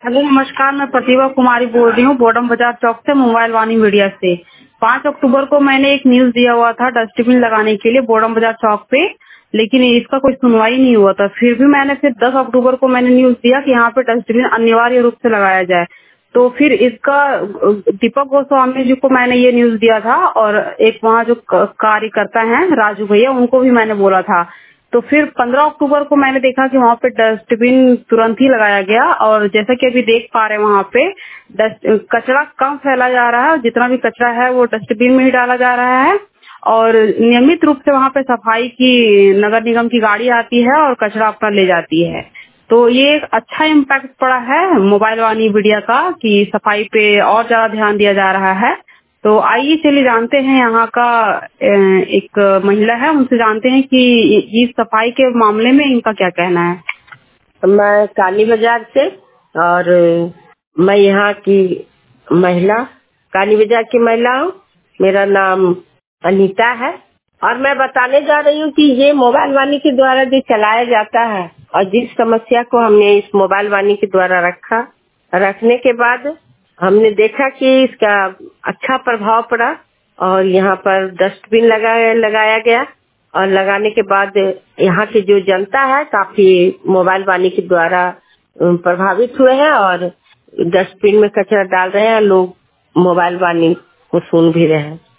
Hello नमस्कार, मैं प्रतिभा कुमारी बोल रही हूँ बोडम बाजार चौक से मोबाइल वाणी मीडिया से। 5 अक्टूबर को मैंने एक न्यूज दिया हुआ था डस्टबिन लगाने के लिए बोडम बाजार चौक पे, लेकिन इसका कोई सुनवाई नहीं हुआ था। फिर भी मैंने 10 अक्टूबर को मैंने न्यूज दिया कि यहाँ पे डस्टबिन अनिवार्य रूप से लगाया जाए। तो फिर इसका दीपक गोस्वामी जी को मैंने ये न्यूज दिया था और एक वहाँ जो कार्यकर्ता हैं राजू भैया, उनको भी मैंने बोला था। तो फिर 15 अक्टूबर को मैंने देखा कि वहाँ पे डस्टबिन तुरंत ही लगाया गया और जैसा कि अभी देख पा रहे हैं वहाँ पे कचरा कम फैला जा रहा है और जितना भी कचरा है वो डस्टबिन में ही डाला जा रहा है। और नियमित रूप से वहाँ पे सफाई की नगर निगम की गाड़ी आती है और कचरा अपना ले जाती है। तो ये एक अच्छा इम्पैक्ट पड़ा है मोबाइल वाणी मीडिया का कि सफाई पे और ज्यादा ध्यान दिया जा रहा है। तो आइए चलिए जानते हैं यहाँ का एक महिला है, उनसे जानते हैं कि इस सफाई के मामले में इनका क्या कहना है। मैं काली बाजार से और मैं यहाँ की महिला काली बाजार की महिला हूँ। मेरा नाम अनीता है और मैं बताने जा रही हूँ कि ये मोबाइल वाणी के द्वारा जो चलाया जाता है और जिस समस्या को हमने इस मोबाइल वाणी के द्वारा रखने के बाद हमने देखा कि इसका अच्छा प्रभाव पड़ा और यहाँ पर डस्टबिन लगाया गया और लगाने के बाद यहाँ की जो जनता है काफी मोबाइल वाणी के द्वारा प्रभावित हुए हैं और डस्टबिन में कचरा डाल रहे हैं। लोग मोबाइल वाणी को सुन भी रहे हैं।